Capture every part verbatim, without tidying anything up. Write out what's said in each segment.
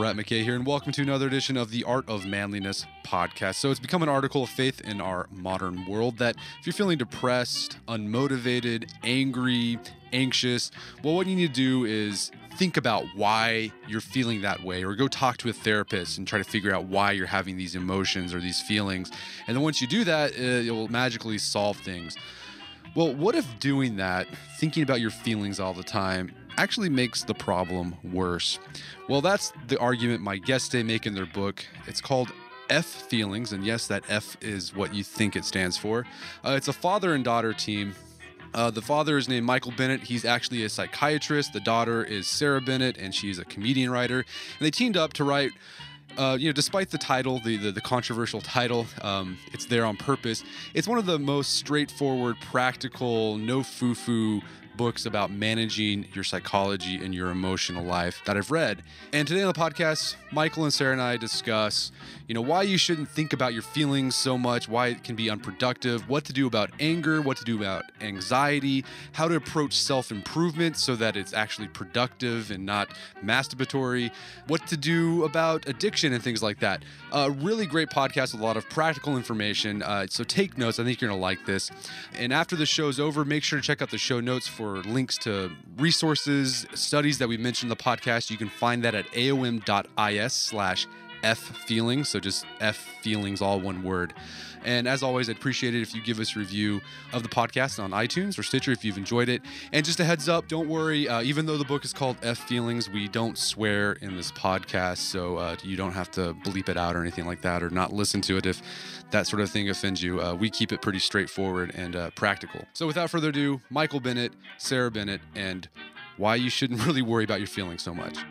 Brett McKay here, and welcome to another edition of the Art of Manliness podcast. So it's become an article of faith in our modern world that if you're feeling depressed, unmotivated, angry, anxious, well, what you need to do is think about why you're feeling that way, or go talk to a therapist and try to figure out why you're having these emotions or these feelings. And then once you do that, it will magically solve things. Well, what if doing that, thinking about your feelings all the time, actually makes the problem worse? Well, that's the argument my guests today make in their book. It's called F Feelings, and yes, that F is what you think it stands for. Uh, it's a father and daughter team. Uh, the father is named Michael Bennett. He's actually a psychiatrist. The daughter is Sarah Bennett, and she's a comedian writer. And they teamed up to write, uh, you know, despite the title, the the, the controversial title, um, it's there on purpose. It's one of the most straightforward, practical, no foo-foo books about managing your psychology and your emotional life that I've read. And today on the podcast, Michael and Sarah and I discuss, you know, why you shouldn't think about your feelings so much, why it can be unproductive, what to do about anger, what to do about anxiety, how to approach self-improvement so that it's actually productive and not masturbatory, what to do about addiction and things like that. A uh, really great podcast with a lot of practical information. Uh, so take notes. I think you're going to like this. And after the show's over, make sure to check out the show notes for For links to resources, studies that we mentioned in the podcast. You can find that at aom.is slash F feelings. So just F feelings, all one word. And as always, I'd appreciate it if you give us a review of the podcast on iTunes or Stitcher if you've enjoyed it. And just a heads up, don't worry. Uh, even though the book is called F Feelings, we don't swear in this podcast. So uh, you don't have to bleep it out or anything like that, or not listen to it if that sort of thing offends you. Uh, we keep it pretty straightforward and uh, practical. So without further ado, Michael Bennett, Sarah Bennett, and why you shouldn't really worry about your feelings so much.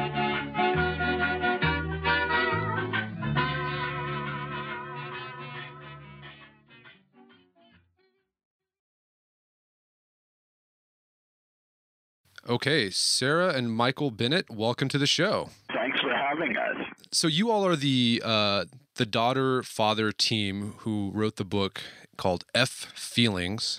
Okay, Sarah and Michael Bennett, welcome to the show. Thanks for having us. So you all are the uh, the daughter-father team who wrote the book called F Feelings.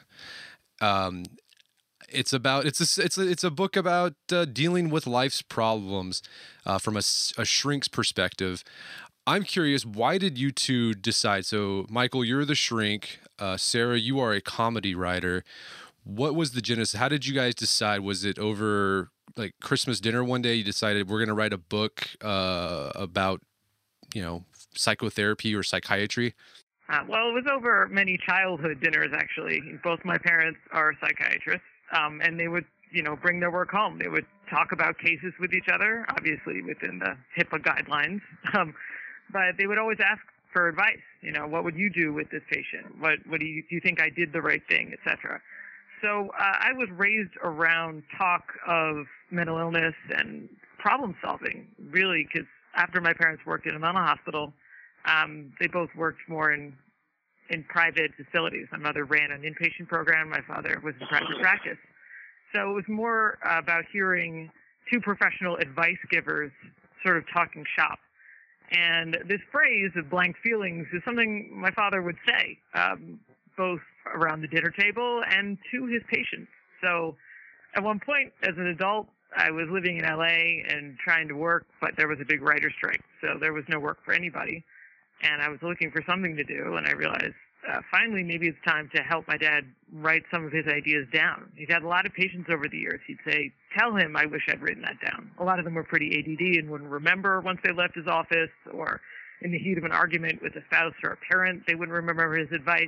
Um, it's about it's a it's a, it's a book about uh, dealing with life's problems uh, from a, a shrink's perspective. I'm curious, why did you two decide? So, Michael, you're the shrink. Uh, Sarah, you are a comedy writer. What was the genesis? How did you guys decide? Was it over like Christmas dinner one day? You decided we're going to write a book uh, about, you know, psychotherapy or psychiatry? Uh, well, it was over many childhood dinners, actually. Both my parents are psychiatrists, um, and they would, you know, bring their work home. They would talk about cases with each other, obviously within the HIPAA guidelines, um, but they would always ask for advice. You know, what would you do with this patient? What, what do you, do you think I did the right thing, et cetera? So uh, I was raised around talk of mental illness and problem solving, really, because after my parents worked in a mental hospital, um, they both worked more in in private facilities. My mother ran an inpatient program. My father was in private practice. So it was more uh, about hearing two professional advice givers sort of talking shop. And this phrase of blank feelings is something my father would say, um, both around the dinner table and to his patients. So at one point, as an adult, I was living in L A and trying to work, but there was a big writer's strike, so there was no work for anybody. And I was looking for something to do, and I realized uh, finally maybe it's time to help my dad write some of his ideas down. He's had a lot of patients over the years. He'd say, tell him I wish I'd written that down. A lot of them were pretty A D D and wouldn't remember once they left his office, or in the heat of an argument with a spouse or a parent, they wouldn't remember his advice.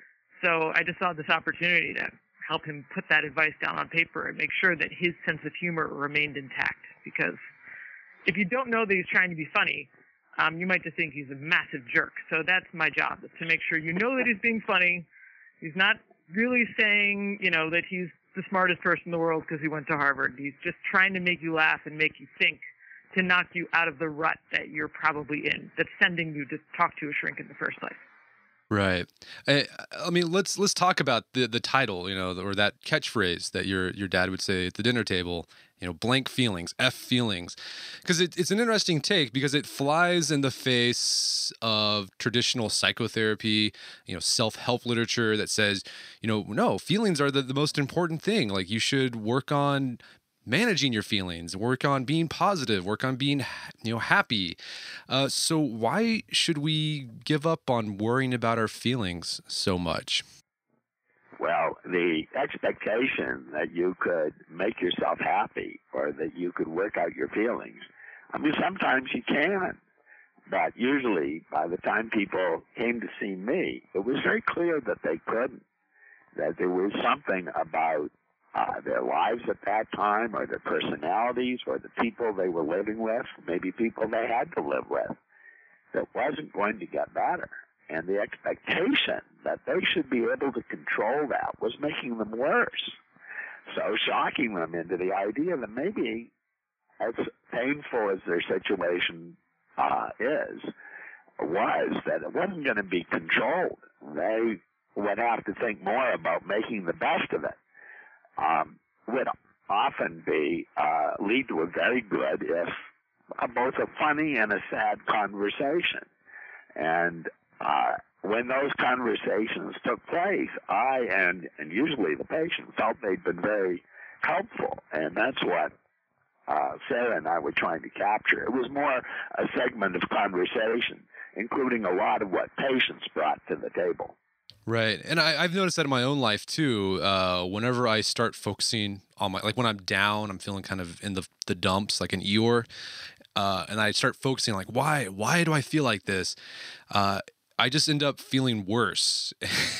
So I just saw this opportunity to help him put that advice down on paper and make sure that his sense of humor remained intact. Because if you don't know that he's trying to be funny, um, you might just think he's a massive jerk. So that's my job, is to make sure you know that he's being funny. He's not really saying, you know, that he's the smartest person in the world because he went to Harvard. He's just trying to make you laugh and make you think, to knock you out of the rut that you're probably in, that's sending you to talk to a shrink in the first place. Right. I, I mean, let's let's talk about the the title, you know, or that catchphrase that your your dad would say at the dinner table, you know, blank feelings, F feelings, because it, it's an interesting take because it flies in the face of traditional psychotherapy, you know, self-help literature that says, you know, no, feelings are the, the most important thing. Like you should work on managing your feelings, work on being positive, work on being, you know, happy. Uh, so why should we give up on worrying about our feelings so much? Well, the expectation that you could make yourself happy or that you could work out your feelings, I mean, sometimes you can, but usually by the time people came to see me, it was very clear that they couldn't, that there was something about uh, their lives at that time or their personalities or the people they were living with, maybe people they had to live with, that wasn't going to get better. And the expectation that they should be able to control that was making them worse. So shocking them into the idea that maybe, as painful as their situation uh, is, was, that it wasn't going to be controlled. They would have to think more about making the best of it. Um, would often be uh, lead to a very good, if uh, both a funny and a sad conversation. And uh, when those conversations took place, I and and usually the patient felt they'd been very helpful, and that's what uh, Sarah and I were trying to capture. It was more a segment of conversation, including a lot of what patients brought to the table. Right. And I, I've noticed that in my own life too. Uh, whenever I start focusing on my, like when I'm down, I'm feeling kind of in the the dumps, like an Eeyore, uh, and I start focusing like, why, why do I feel like this? Uh, I just end up feeling worse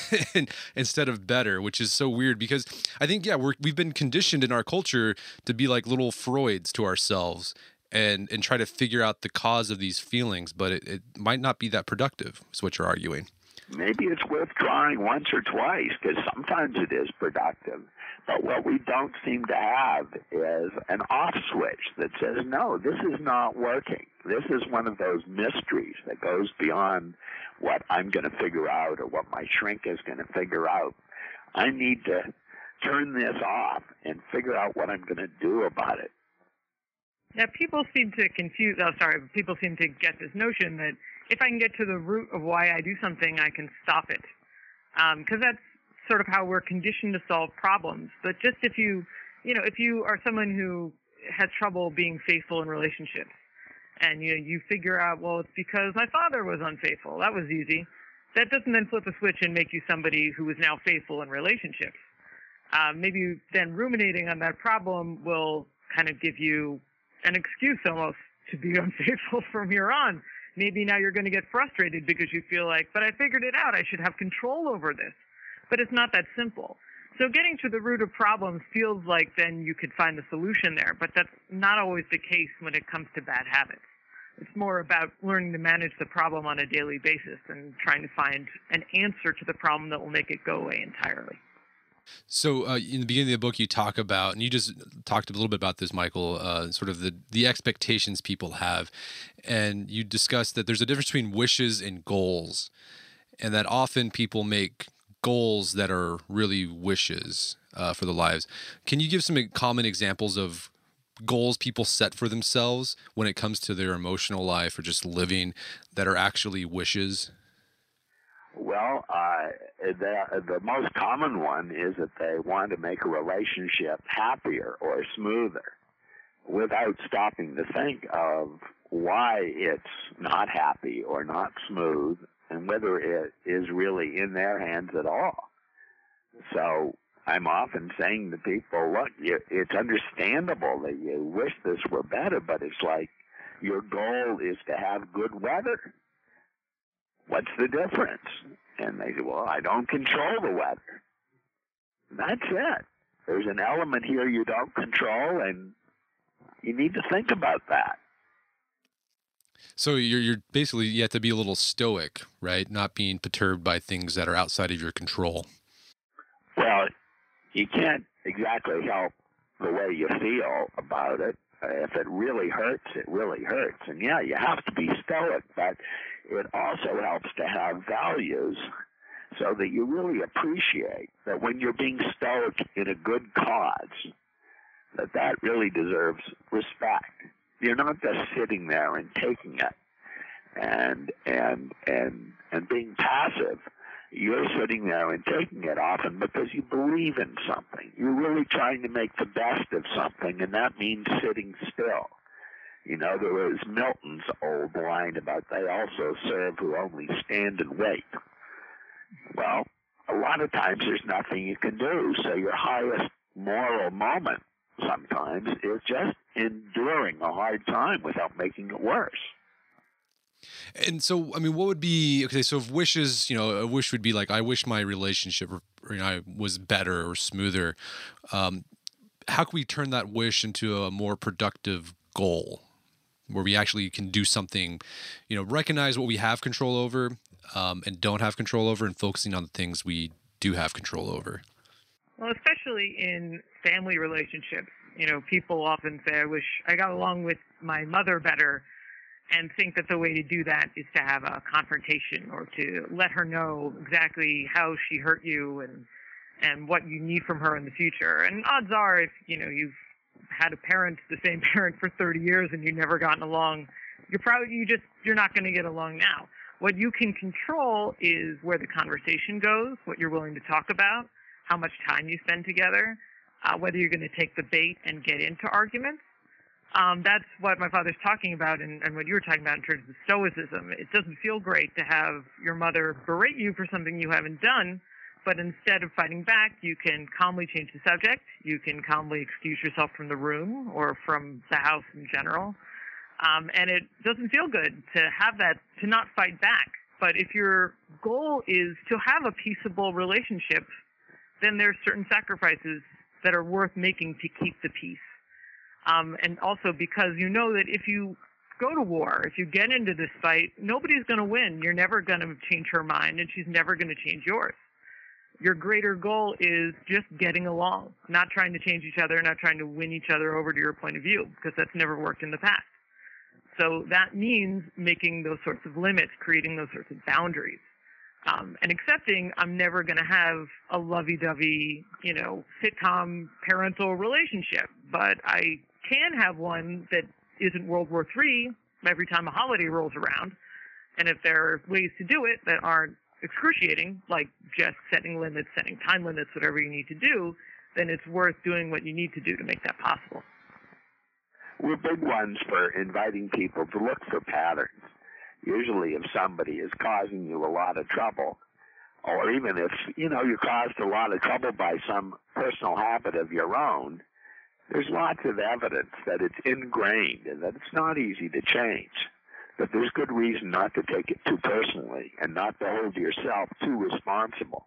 instead of better, which is so weird because I think, yeah, we're, we've been conditioned in our culture to be like little Freuds to ourselves and, and try to figure out the cause of these feelings, but it, it might not be that productive, is what you're arguing. Maybe it's worth trying once or twice, because sometimes it is productive. But what we don't seem to have is an off switch that says, no, this is not working. This is one of those mysteries that goes beyond what I'm going to figure out or what my shrink is going to figure out. I need to turn this off and figure out what I'm going to do about it. Yeah, people seem to confuse, oh, sorry, people seem to get this notion that if I can get to the root of why I do something, I can stop it. Because um, that's sort of how we're conditioned to solve problems. But just if you, you know, if you are someone who has trouble being faithful in relationships, and you you figure out, well, it's because my father was unfaithful. That was easy. That doesn't then flip a switch and make you somebody who is now faithful in relationships. Um, maybe then ruminating on that problem will kind of give you an excuse almost to be unfaithful from here on. Maybe now you're going to get frustrated because you feel like, but I figured it out. I should have control over this. But it's not that simple. So getting to the root of problems feels like then you could find the solution there, but that's not always the case when it comes to bad habits. It's more about learning to manage the problem on a daily basis and trying to find an answer to the problem that will make it go away entirely. So uh, in the beginning of the book, you talk about, and you just talked a little bit about this, Michael, uh, sort of the, the expectations people have. And you discussed that there's a difference between wishes and goals, and that often people make goals that are really wishes uh, for their lives. Can you give some common examples of goals people set for themselves when it comes to their emotional life or just living that are actually wishes? Well, uh, the, the most common one is that they want to make a relationship happier or smoother without stopping to think of why it's not happy or not smooth and whether it is really in their hands at all. So I'm often saying to people, look, you, it's understandable that you wish this were better, but it's like your goal is to have good weather. What's the difference? And they say, well, I don't control the weather. That's it. There's an element here you don't control, and you need to think about that. So you're you're basically, you have to be a little stoic, right? Not being perturbed by things that are outside of your control. Well, you can't exactly help the way you feel about it. If it really hurts, it really hurts. And yeah, you have to be stoic, but it also helps to have values so that you really appreciate that when you're being stoic in a good cause, that that really deserves respect. You're not just sitting there and taking it and and and and being passive. you're sitting there and taking it often because you believe in something. You're really trying to make the best of something, and that means sitting still. You know, there was Milton's old line about they also serve who only stand and wait. Well, a lot of times there's nothing you can do, so your highest moral moment sometimes is just enduring a hard time without making it worse. And so, I mean, what would be, okay, so if wishes, you know, a wish would be like, I wish my relationship or, you know, was better or smoother. Um, how can we turn that wish into a more productive goal where we actually can do something, you know, recognize what we have control over um, and don't have control over, and focusing on the things we do have control over? Well, especially in family relationships, you know, people often say, I wish I got along with my mother better, and think that the way to do that is to have a confrontation or to let her know exactly how she hurt you and and what you need from her in the future. And odds are, if you know you've had a parent, the same parent for thirty years, and you've never gotten along, you're probably you just you're not going to get along now. What you can control is where the conversation goes, what you're willing to talk about, how much time you spend together, uh, whether you're going to take the bait and get into arguments. Um, that's what my father's talking about, and, and what you were talking about in terms of stoicism. It doesn't feel great to have your mother berate you for something you haven't done, but instead of fighting back, you can calmly change the subject. You can calmly excuse yourself from the room or from the house in general. Um, and it doesn't feel good to have that, to not fight back. But if your goal is to have a peaceable relationship, then there's certain sacrifices that are worth making to keep the peace. Um, and also because you know that if you go to war, if you get into this fight, nobody's going to win. You're never going to change her mind, and she's never going to change yours. Your greater goal is just getting along, not trying to change each other, not trying to win each other over to your point of view, because that's never worked in the past. So that means making those sorts of limits, creating those sorts of boundaries, um, and accepting I'm never going to have a lovey-dovey, you know, sitcom parental relationship, but I can have one that isn't World War Three every time a holiday rolls around. And if there are ways to do it that aren't excruciating, like just setting limits, setting time limits, whatever you need to do, then it's worth doing what you need to do to make that possible. We're big ones for inviting people to look for patterns. Usually if somebody is causing you a lot of trouble, or even if, you know, you're caused a lot of trouble by some personal habit of your own, there's lots of evidence that it's ingrained and that it's not easy to change. But there's good reason not to take it too personally and not to hold yourself too responsible,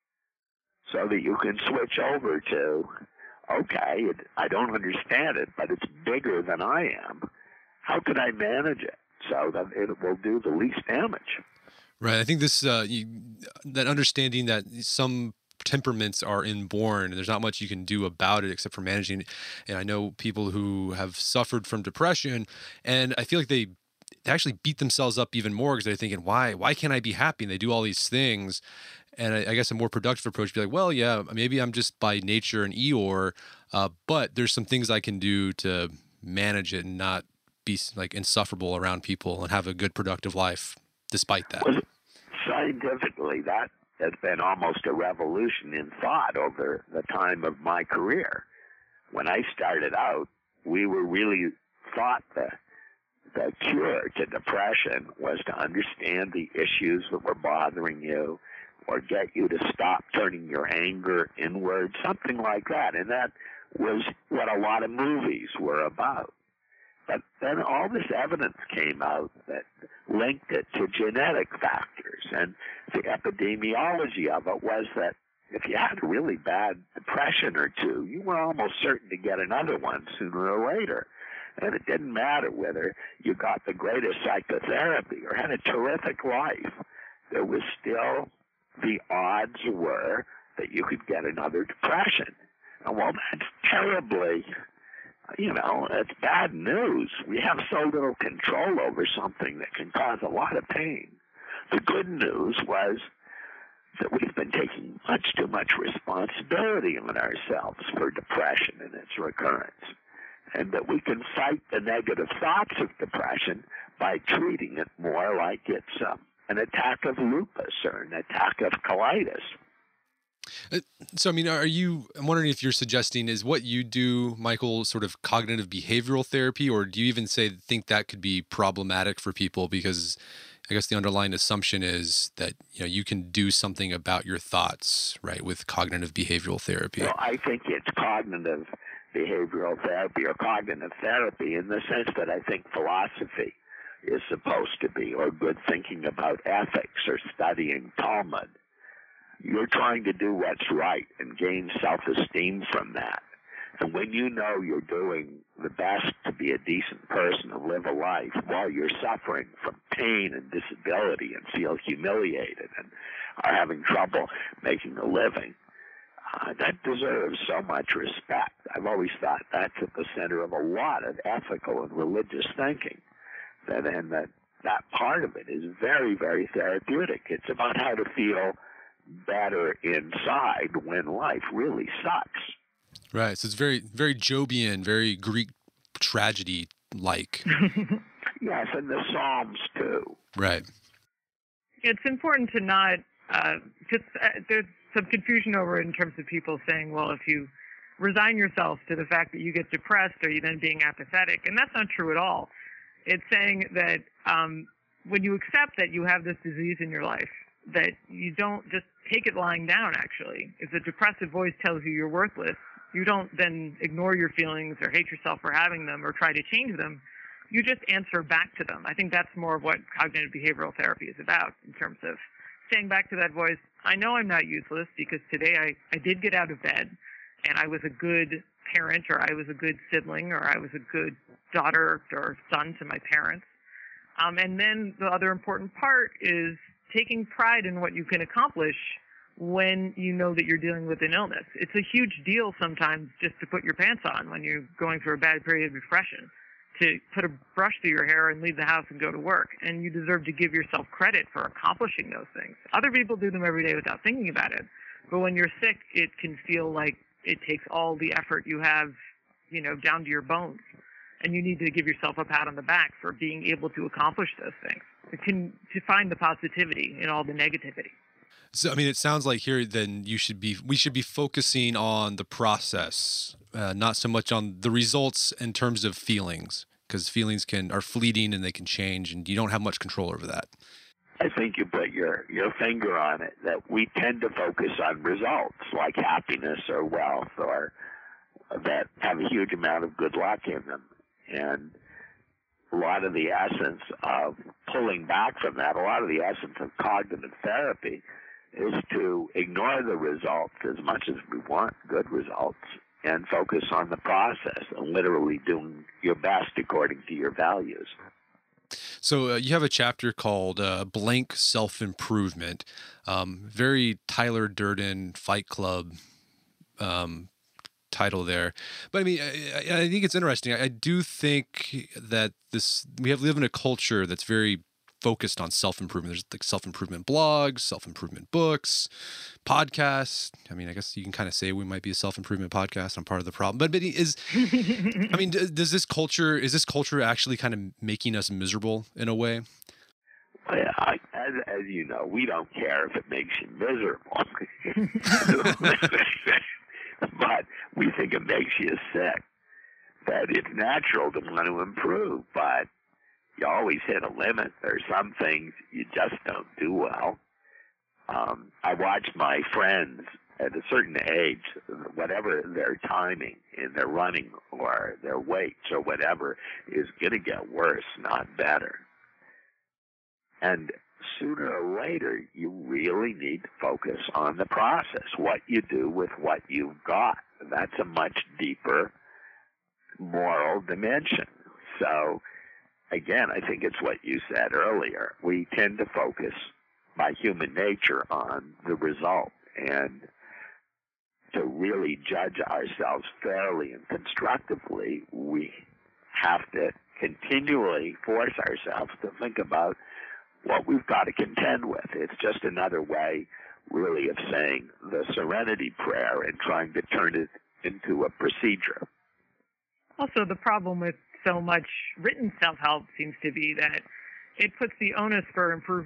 so that you can switch over to, okay, it, I don't understand it, but it's bigger than I am. How can I manage it so that it will do the least damage? Right. I think this, uh, you, that understanding that some temperaments are inborn and there's not much you can do about it except for managing it. And I know people who have suffered from depression, and I feel like they, they actually beat themselves up even more because they're thinking, why, why can't I be happy? And they do all these things. And I, I guess a more productive approach would be like, well, yeah, maybe I'm just by nature an Eeyore, uh, but there's some things I can do to manage it and not be like insufferable around people and have a good productive life despite that. Well, scientifically, that has been almost a revolution in thought over the time of my career. When I started out, we were really thought the, the cure to depression was to understand the issues that were bothering you or get you to stop turning your anger inward, something like that. And that was what a lot of movies were about. But then all this evidence came out that linked it to genetic factors. And the epidemiology of it was that if you had a really bad depression or two, you were almost certain to get another one sooner or later. And it didn't matter whether you got the greatest psychotherapy or had a terrific life. There was still, the odds were that you could get another depression. And well, that's terribly... You know, it's bad news. We have so little control over something that can cause a lot of pain. The good news was that we've been taking much too much responsibility on ourselves for depression and its recurrence, and that we can fight the negative thoughts of depression by treating it more like it's um, an attack of lupus or an attack of colitis. Uh, So, I mean, are you, I'm wondering if you're suggesting is what you do, Michael, sort of cognitive behavioral therapy, or do you even say, think that could be problematic for people? Because I guess the underlying assumption is that, you know, you can do something about your thoughts, right, with cognitive behavioral therapy. Well, I think it's cognitive behavioral therapy or cognitive therapy in the sense that I think philosophy is supposed to be, or good thinking about ethics or studying Talmud. You're trying to do what's right and gain self-esteem from that. And when you know you're doing the best to be a decent person and live a life while you're suffering from pain and disability and feel humiliated and are having trouble making a living, uh, that deserves so much respect. I've always thought that's at the center of a lot of ethical and religious thinking. That, and that, that part of it is very, very therapeutic. It's about how to feel better inside when life really sucks. Right. So it's very, very Jobian, very Greek tragedy-like. Yes, and the Psalms too. Right. It's important to not, uh, just, uh, there's some confusion over it in terms of people saying, well, if you resign yourself to the fact that you get depressed, are you then being apathetic? And that's not true at all. It's saying that um, when you accept that you have this disease in your life, that you don't just take it lying down, actually. If the depressive voice tells you you're worthless, you don't then ignore your feelings or hate yourself for having them or try to change them. You just answer back to them. I think that's more of what cognitive behavioral therapy is about in terms of saying back to that voice, I know I'm not useless because today I, I did get out of bed and I was a good parent or I was a good sibling or I was a good daughter or son to my parents. Um, and then the other important part is taking pride in what you can accomplish when you know that you're dealing with an illness. It's a huge deal sometimes just to put your pants on when you're going through a bad period of depression, to put a brush through your hair and leave the house and go to work. And you deserve to give yourself credit for accomplishing those things. Other people do them every day without thinking about it. But when you're sick, it can feel like it takes all the effort you have, you know, down to your bones. And you need to give yourself a pat on the back for being able to accomplish those things. It can, to find the positivity in all the negativity. So, I mean, it sounds like here then you should be, we should be focusing on the process, uh, not so much on the results in terms of feelings, because feelings can are fleeting and they can change, and you don't have much control over that. I think you put your, your finger on it, that we tend to focus on results like happiness or wealth or that have a huge amount of good luck in them. And a lot of the essence of pulling back from that, a lot of the essence of cognitive therapy is to ignore the results as much as we want good results and focus on the process and literally doing your best according to your values. So uh, you have a chapter called uh, Blank Self-Improvement, um, very Tyler Durden Fight Club um, title there. But I mean, I, I think it's interesting. I, I do think that this, we have live in a culture that's very focused on self-improvement. There's like self-improvement blogs, self-improvement books, podcasts. I mean, I guess you can kind of say we might be a self-improvement podcast. I'm part of the problem. But, but is, I mean, does this culture, is this culture actually kind of making us miserable in a way? Well, I, as, as you know, we don't care if it makes you miserable. But we think it makes you sick. That it's natural to want to improve, but you always hit a limit. There's some things you just don't do well. Um, I watch my friends at a certain age, whatever their timing in their running or their weights or whatever is going to get worse, not better. And sooner or later, you really need to focus on the process, what you do with what you've got. That's a much deeper moral dimension. So, again, I think it's what you said earlier. We tend to focus by human nature on the result, and to really judge ourselves fairly and constructively, we have to continually force ourselves to think about what we've got to contend with. It's just another way, really, of saying the Serenity Prayer and trying to turn it into a procedure. Also, the problem with so much written self-help seems to be that it puts the onus for improvement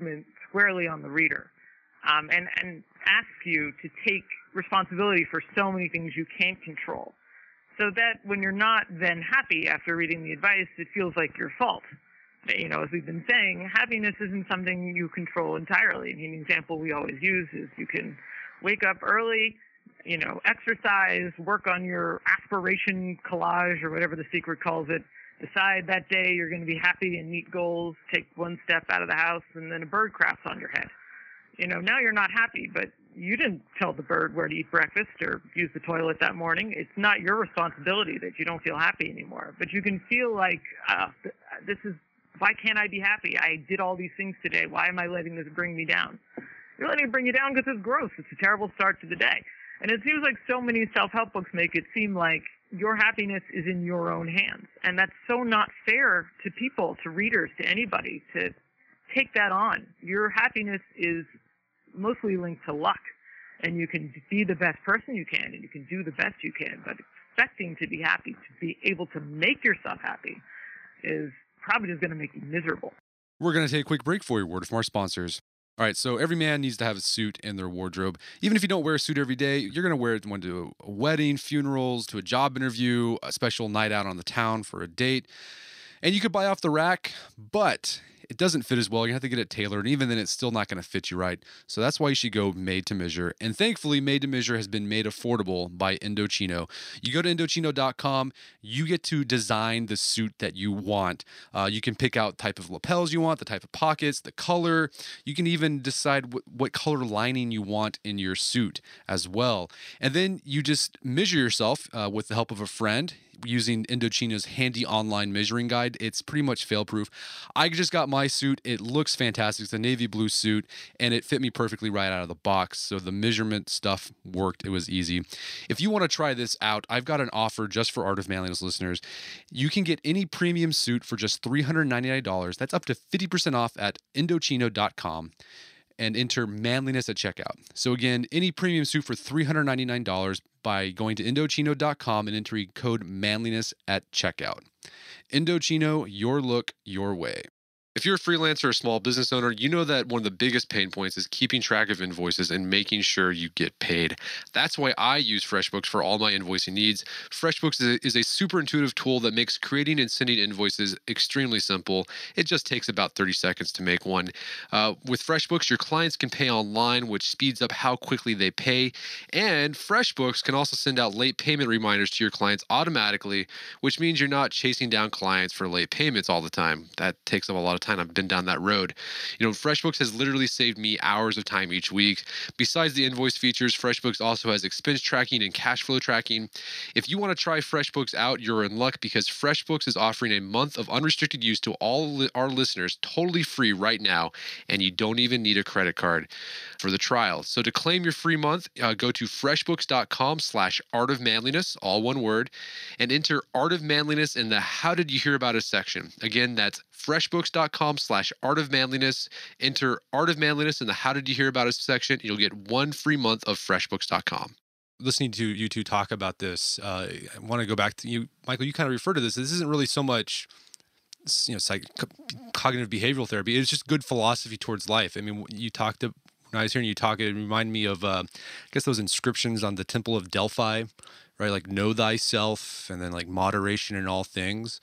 squarely on the reader, um, and, and ask you to take responsibility for so many things you can't control. So that when you're not then happy after reading the advice, it feels like your fault. You know, as we've been saying, happiness isn't something you control entirely. I mean, an example we always use is you can wake up early, you know, exercise, work on your aspiration collage or whatever The Secret calls it, decide that day you're going to be happy and meet goals, take one step out of the house, and then a bird craps on your head. You know, now you're not happy, but you didn't tell the bird where to eat breakfast or use the toilet that morning. It's not your responsibility that you don't feel happy anymore. But you can feel like, uh, this is, why can't I be happy? I did all these things today. Why am I letting this bring me down? You're letting it bring you down because it's gross. It's a terrible start to the day. And it seems like so many self-help books make it seem like your happiness is in your own hands. And that's so not fair to people, to readers, to anybody, to take that on. Your happiness is mostly linked to luck. And you can be the best person you can, and you can do the best you can. But expecting to be happy, to be able to make yourself happy, is probably just going to make you miserable. We're going to take a quick break for your word from our sponsors. All right, so every man needs to have a suit in their wardrobe. Even if you don't wear a suit every day, you're going to wear it when to a wedding, funerals, to a job interview, a special night out on the town for a date. And you could buy off the rack, but it doesn't fit as well. You have to get it tailored, and even then it's still not going to fit you right. So that's why you should go made to measure. And thankfully, made to measure has been made affordable by Indochino. You go to Indochino dot com, you get to design the suit that you want. Uh, you can pick out type of lapels you want, the type of pockets, the color. You can even decide what, what color lining you want in your suit as well. And then you just measure yourself uh, with the help of a friend, using Indochino's handy online measuring guide. It's pretty much fail-proof. I just got my suit. It looks fantastic. It's a navy blue suit, and it fit me perfectly right out of the box. So the measurement stuff worked. It was easy. If you want to try this out, I've got an offer just for Art of Manliness listeners. You can get any premium suit for just three hundred ninety-nine dollars. That's up to fifty percent off at Indochino dot com. And enter manliness at checkout. So again, any premium suit for three hundred ninety-nine dollars by going to Indochino dot com and entering code manliness at checkout. Indochino, your look, your way. If you're a freelancer or small business owner, you know that one of the biggest pain points is keeping track of invoices and making sure you get paid. That's why I use FreshBooks for all my invoicing needs. FreshBooks is a, is a super intuitive tool that makes creating and sending invoices extremely simple. It just takes about thirty seconds to make one. Uh, with FreshBooks, your clients can pay online, which speeds up how quickly they pay. And FreshBooks can also send out late payment reminders to your clients automatically, which means you're not chasing down clients for late payments all the time. That takes up a lot of time. I've been down that road. You know, FreshBooks has literally saved me hours of time each week. Besides the invoice features, FreshBooks also has expense tracking and cash flow tracking. If you want to try FreshBooks out, you're in luck because FreshBooks is offering a month of unrestricted use to all li- our listeners totally free right now, and you don't even need a credit card for the trial. So to claim your free month, uh, go to freshbooks dot com slash art of manliness, all one word, and enter Art of Manliness in the How Did You Hear About Us section. Again, that's freshbooks dot com slash art of manliness. Enter Art of Manliness in the How Did You Hear About Us section. You'll get one free month of freshbooks dot com. Listening to you two talk about this, uh, I want to go back to you, Michael. You kind of refer to this. This isn't really so much, you know, psych- cognitive behavioral therapy. It's just good philosophy towards life. I mean, you talked to, when I was hearing you talk, it reminded me of, uh, I guess, those inscriptions on the Temple of Delphi, right? Like, know thyself, and then like moderation in all things.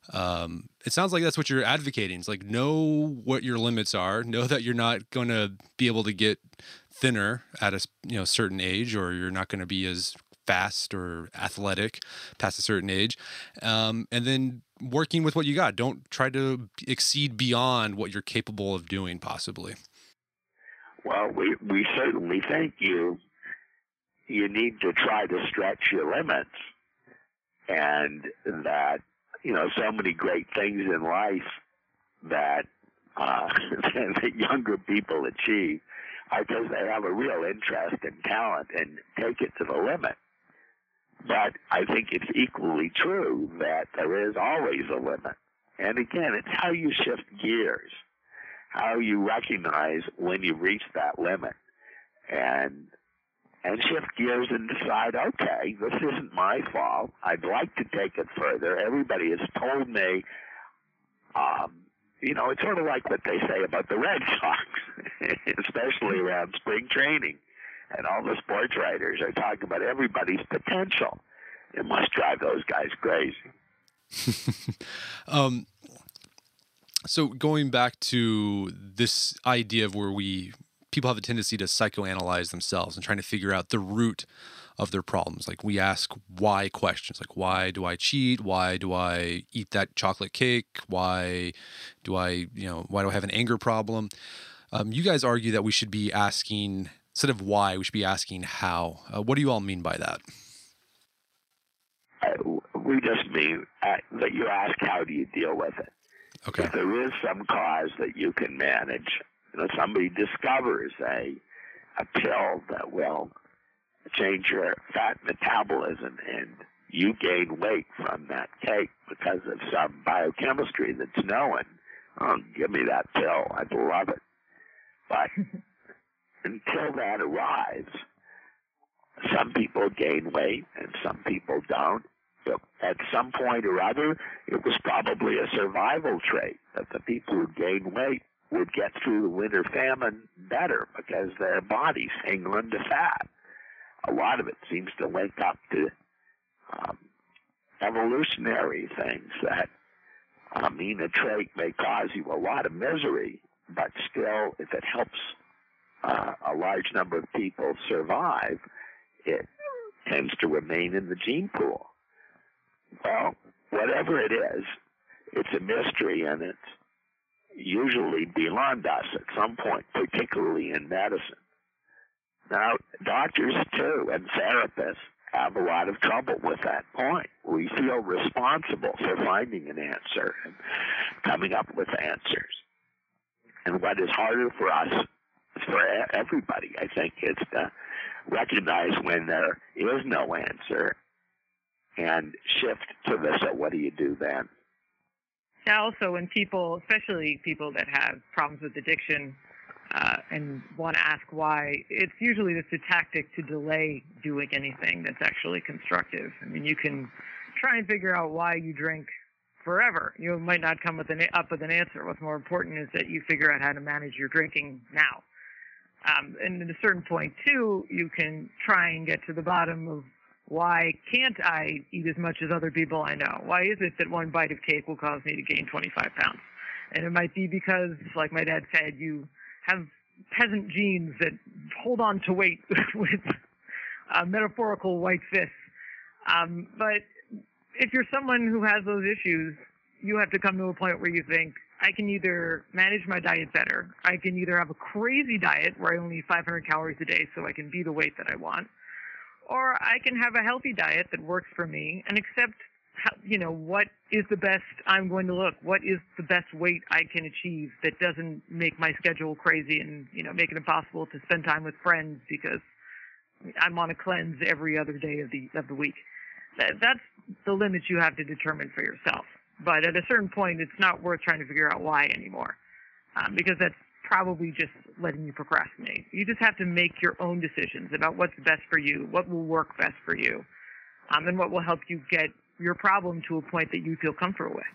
Um, it sounds like that's what you're advocating. It's like, know what your limits are, know that you're not going to be able to get thinner at a, you know, certain age, or you're not going to be as fast or athletic past a certain age. Um, and then working with what you got. Don't try to exceed beyond what you're capable of doing, possibly. Well, we, we certainly think you, you need to try to stretch your limits, and that, you know, so many great things in life that, uh, that younger people achieve are because they have a real interest and talent and take it to the limit. But I think it's equally true that there is always a limit. And again, it's how you shift gears, how you recognize when you reach that limit, and and shift gears and decide, okay, this isn't my fault. I'd like to take it further. Everybody has told me, um, you know, it's sort of like what they say about the Red Sox. especially around spring training. And all the sports writers are talking about everybody's potential. It must drive those guys crazy. um, so going back to this idea of where we people have a tendency to psychoanalyze themselves and trying to figure out the root of their problems. Like we ask why questions, like why do I cheat? Why do I eat that chocolate cake? Why do I, you know, why do I have an anger problem? Um, you guys argue that we should be asking, instead of why, we should be asking how. Uh, what do you all mean by that? Uh, we just mean uh, that you ask, how do you deal with it? Okay. If there is some cause that you can manage, you know, somebody discovers a, a pill that will change your fat metabolism and you gain weight from that cake because of some biochemistry that's known, oh, give me that pill. I'd love it. But until that arrives, some people gain weight and some people don't. So at some point or other, it was probably a survival trait that the people who gain weight would get through the winter famine better because their bodies hang on to fat. A lot of it seems to link up to um, evolutionary things that, I mean, a trait may cause you a lot of misery, but still, if it helps uh, a large number of people survive, it tends to remain in the gene pool. Well, whatever it is, it's a mystery, and it's usually beyond us at some point, particularly in medicine. Now, doctors, too, and therapists have a lot of trouble with that point. We feel responsible for finding an answer and coming up with answers. And what is harder for us, for everybody, I think, is to recognize when there is no answer and shift to the, so what do you do then? Yeah, also when people, especially people that have problems with addiction uh, and want to ask why, it's usually just a tactic to delay doing anything that's actually constructive. I mean, you can try and figure out why you drink forever. You might not come with an, up with an answer. What's more important is that you figure out how to manage your drinking now. Um, and at a certain point, too, you can try and get to the bottom of why can't I eat as much as other people I know? Why is it that one bite of cake will cause me to gain twenty-five pounds? And it might be because, like my dad said, you have peasant genes that hold on to weight with uh, metaphorical white fists. Um, but if you're someone who has those issues, you have to come to a point where you think, I can either manage my diet better, I can either have a crazy diet where I only eat five hundred calories a day so I can be the weight that I want, or I can have a healthy diet that works for me and accept, how, you know, what is the best I'm going to look, what is the best weight I can achieve that doesn't make my schedule crazy and, you know, make it impossible to spend time with friends because I'm on a cleanse every other day of the of the week. That, that's the limits you have to determine for yourself. But at a certain point, it's not worth trying to figure out why anymore, um, because that's probably just letting you procrastinate. You just have to make your own decisions about what's best for you, what will work best for you, um, and what will help you get your problem to a point that you feel comfortable with.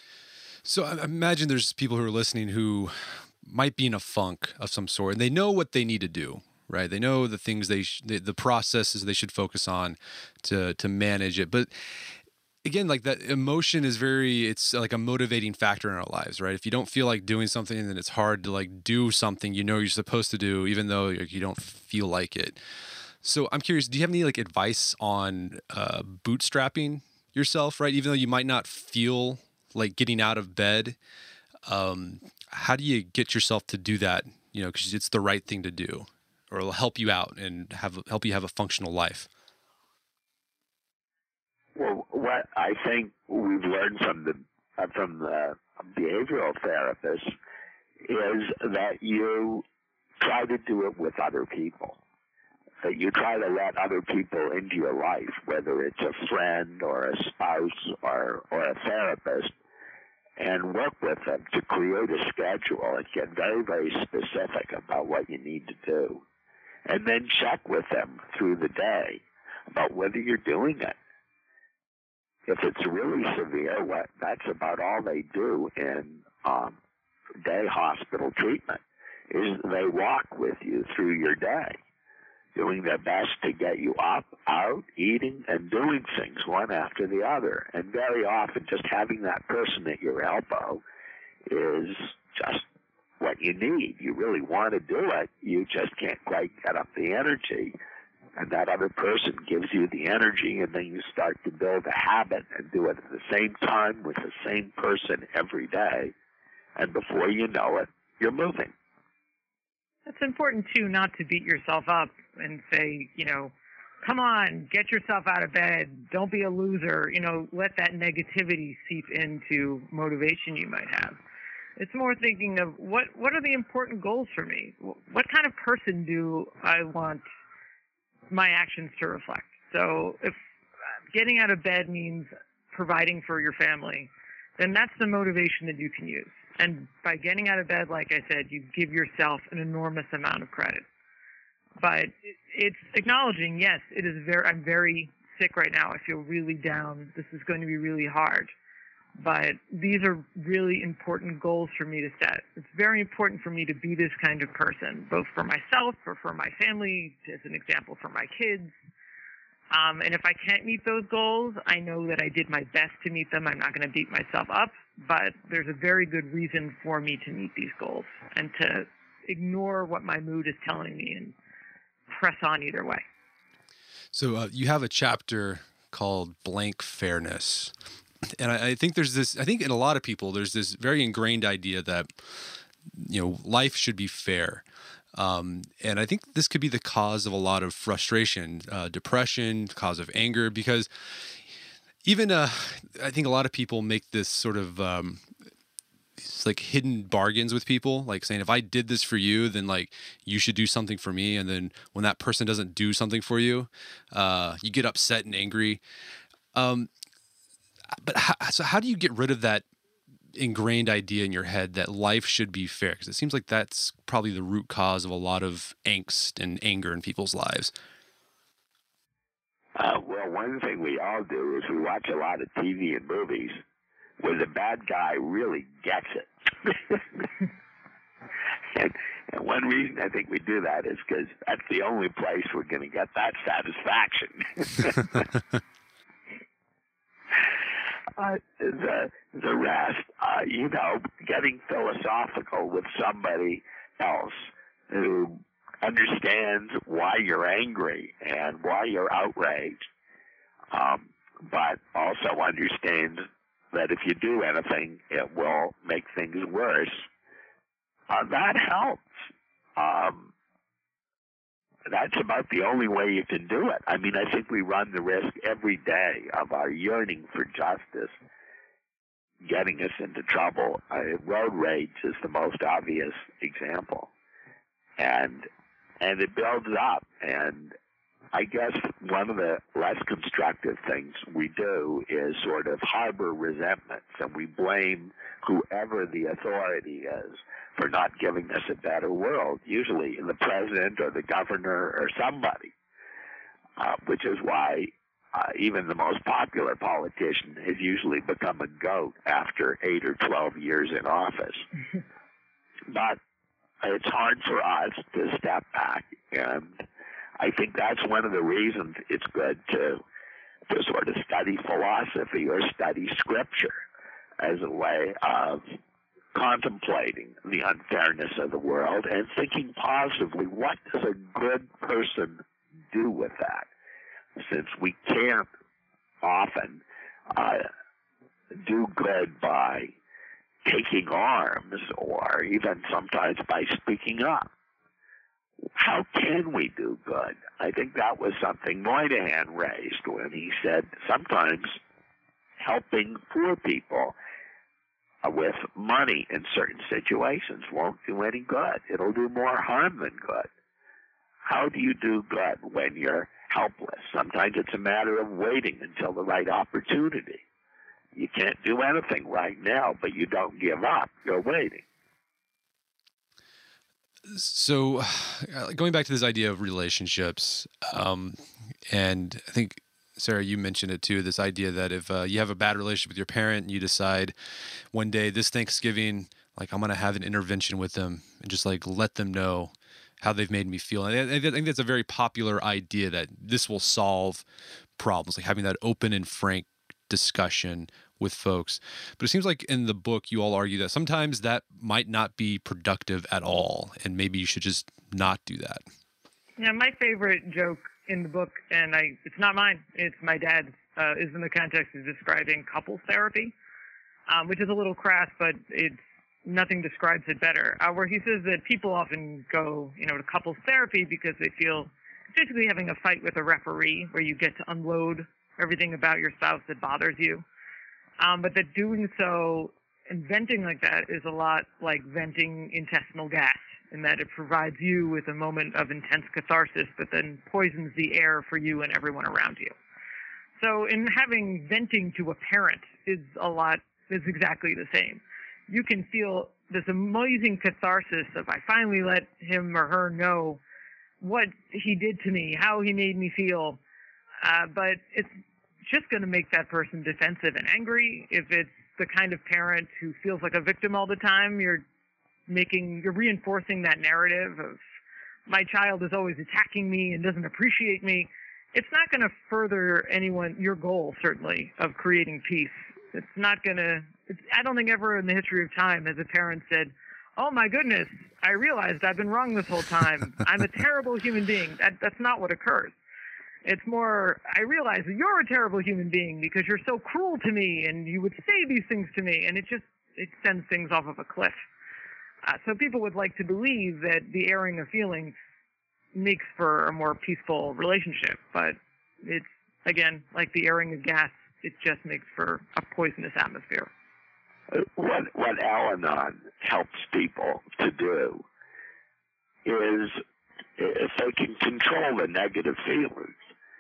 So I imagine there's people who are listening who might be in a funk of some sort, and they know what they need to do, right? They know the things they, sh- the, the processes they should focus on to to manage it, but again, like that emotion is very, it's like a motivating factor in our lives, right? If you don't feel like doing something, then it's hard to like do something you know you're supposed to do, even though you don't feel like it. So I'm curious, do you have any like advice on uh, bootstrapping yourself, right? Even though you might not feel like getting out of bed, um, how do you get yourself to do that? You know, because it's the right thing to do, or it'll help you out and have help you have a functional life. Well, what I think we've learned from the uh, from the behavioral therapists is that you try to do it with other people. That you try to let other people into your life, whether it's a friend or a spouse or or a therapist, and work with them to create a schedule and get very, very specific about what you need to do. And then check with them through the day about whether you're doing it. If it's really severe, what that's about all they do in um, day hospital treatment is they walk with you through your day, doing their best to get you up, out, eating, and doing things one after the other. And very often just having that person at your elbow is just what you need. You really want to do it. You just can't quite get up the energy. And that other person gives you the energy, and then you start to build a habit and do it at the same time with the same person every day. And before you know it, you're moving. It's important, too, not to beat yourself up and say, you know, come on, get yourself out of bed. Don't be a loser. You know, let that negativity seep into motivation you might have. It's more thinking of what, what are the important goals for me? What kind of person do I want my actions to reflect? So if getting out of bed means providing for your family, then that's the motivation that you can use. And by getting out of bed, like I said, you give yourself an enormous amount of credit. But it's acknowledging, yes, it is very, I'm very sick right now. I feel really down. This is going to be really hard. But these are really important goals for me to set. It's very important for me to be this kind of person, both for myself or for my family, as an example, for my kids. Um, and if I can't meet those goals, I know that I did my best to meet them. I'm not going to beat myself up, but there's a very good reason for me to meet these goals and to ignore what my mood is telling me and press on either way. So uh, you have a chapter called Blank Fairness. And I, I think there's this, I think in a lot of people, there's this very ingrained idea that, you know, life should be fair. Um, and I think this could be the cause of a lot of frustration, uh, depression, cause of anger, because even, uh, I think a lot of people make this sort of, um, it's like hidden bargains with people, like saying, if I did this for you, then like you should do something for me. And then when that person doesn't do something for you, uh, you get upset and angry. Um, but how, so how do you get rid of that ingrained idea in your head that life should be fair? Because it seems like that's probably the root cause of a lot of angst and anger in people's lives. Uh, well, one thing we all do is we watch a lot of T V and movies where the bad guy really gets it. and, and one reason I think we do that is because that's the only place we're going to get that satisfaction. Uh, the the rest, uh, you know, getting philosophical with somebody else who understands why you're angry and why you're outraged, um, but also understands that if you do anything, it will make things worse. Uh, that helps. Um, That's about the only way you can do it. I mean, I think we run the risk every day of our yearning for justice getting us into trouble. Uh, road rage is the most obvious example. And and it builds up. And I guess one of the less constructive things we do is sort of harbor resentments, and we blame whoever the authority is for not giving us a better world, usually the president or the governor or somebody, uh, which is why uh, even the most popular politician has usually become a goat after eight or twelve years in office. But it's hard for us to step back, and I think that's one of the reasons it's good to to sort of study philosophy or study scripture as a way of contemplating the unfairness of the world and thinking positively, what does a good person do with that? Since we can't often uh, do good by taking arms or even sometimes by speaking up, how can we do good? I think that was something Moynihan raised when he said sometimes helping poor people with money in certain situations won't do any good. It'll do more harm than good. How do you do good when you're helpless? Sometimes it's a matter of waiting until the right opportunity. You can't do anything right now, but you don't give up. You're waiting. So uh, going back to this idea of relationships, um, and I think, Sarah, you mentioned it too, this idea that if uh, you have a bad relationship with your parent and you decide one day this Thanksgiving, like I'm going to have an intervention with them and just like let them know how they've made me feel. And I, I think that's a very popular idea that this will solve problems, like having that open and frank discussion with folks. But it seems like in the book, you all argue that sometimes that might not be productive at all. And maybe you should just not do that. Yeah, my favorite joke in the book, and I it's not mine, it's my dad's, uh, is in the context of describing couples therapy, um, which is a little crass, but it's nothing describes it better, uh, where he says that people often go, you know, to couples therapy because they feel basically having a fight with a referee where you get to unload everything about your spouse that bothers you. Um, but that doing so and venting like that is a lot like venting intestinal gas, in that it provides you with a moment of intense catharsis, but then poisons the air for you and everyone around you. So in having venting to a parent is a lot, is exactly the same. You can feel this amazing catharsis of I finally let him or her know what he did to me, how he made me feel. Uh, but it's just going to make that person defensive and angry. If it's the kind of parent who feels like a victim all the time, you're making, you're reinforcing that narrative of my child is always attacking me and doesn't appreciate me. It's not going to further anyone, your goal certainly, of creating peace. It's not going to, I don't think ever in the history of time has a parent said, oh my goodness, I realized I've been wrong this whole time. I'm a terrible human being. That, that's not what occurs. It's more, I realize that you're a terrible human being because you're so cruel to me and you would say these things to me, and it just, it sends things off of a cliff. Uh, so people would like to believe that the airing of feelings makes for a more peaceful relationship, but it's, again, like the airing of gas, it just makes for a poisonous atmosphere. What, what Al-Anon helps people to do is, if they can control the negative feelings,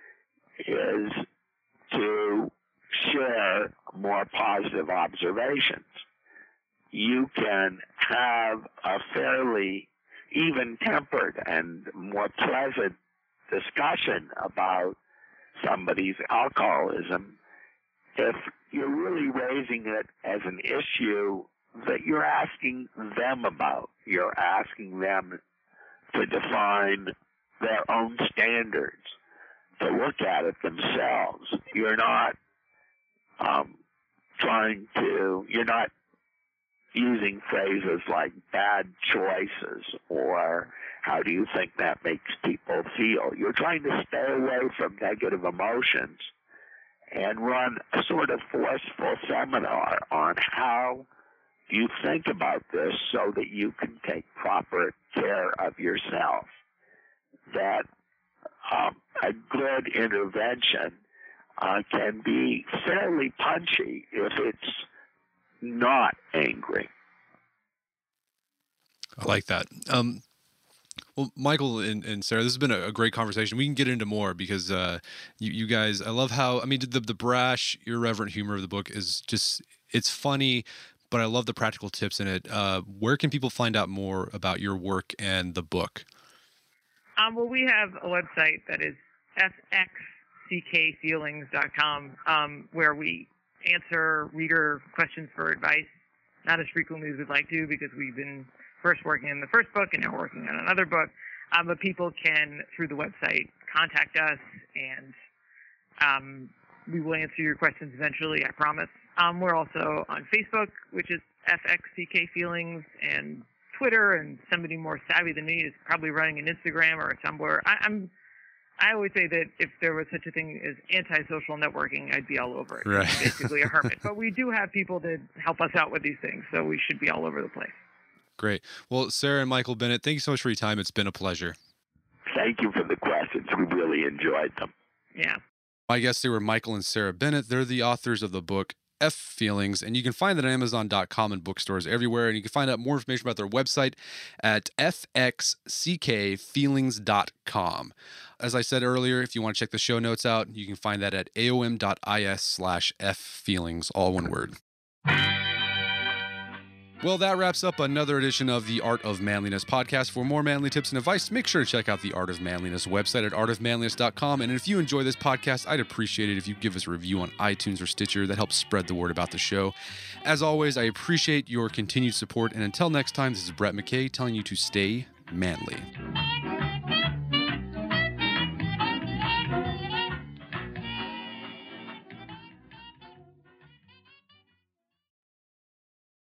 is to share more positive observations. You can have a fairly even-tempered and more pleasant discussion about somebody's alcoholism if you're really raising it as an issue that you're asking them about. You're asking them to define their own standards, to look at it themselves. You're not um, trying to, you're not using phrases like bad choices or how do you think that makes people feel. You're trying to stay away from negative emotions and run a sort of forceful seminar on how you think about this so that you can take proper care of yourself. That um, a good intervention uh, can be fairly punchy if it's not angry. I like that. Um, well, Michael and, and Sarah, this has been a, a great conversation. We can get into more because uh, you, you guys, I love how, I mean, the, the brash, irreverent humor of the book is just, it's funny, but I love the practical tips in it. Uh, where can people find out more about your work and the book? Um, well, we have a website that is f x c k feelings dot com, um, where we answer reader questions for advice, not as frequently as we'd like to because we've been first working on the first book and now working on another book. Um, but people can, through the website, contact us, and um, we will answer your questions eventually, I promise. Um, we're also on Facebook, which is f x c k feelings, and Twitter, and somebody more savvy than me is probably running an Instagram or a Tumblr. I, I'm, I always say that if there was such a thing as anti-social networking, I'd be all over it. Right. I'm basically a hermit. But we do have people that help us out with these things, so we should be all over the place. Great. Well, Sarah and Michael Bennett, thank you so much for your time. It's been a pleasure. Thank you for the questions. We really enjoyed them. Yeah. My guests, they were Michael and Sarah Bennett. They're the authors of the book F Feelings, and you can find it on amazon dot com and bookstores everywhere, and you can find out more information about their website at f x c k feelings dot com. As I said earlier, if you want to check the show notes out, you can find that at aom.is slash ffeelings, all one word. Well, that wraps up another edition of the Art of Manliness podcast. For more manly tips and advice, make sure to check out the Art of Manliness website at art of manliness dot com. And if you enjoy this podcast, I'd appreciate it if you give us a review on iTunes or Stitcher. That helps spread the word about the show. As always, I appreciate your continued support. And until next time, this is Brett McKay telling you to stay manly.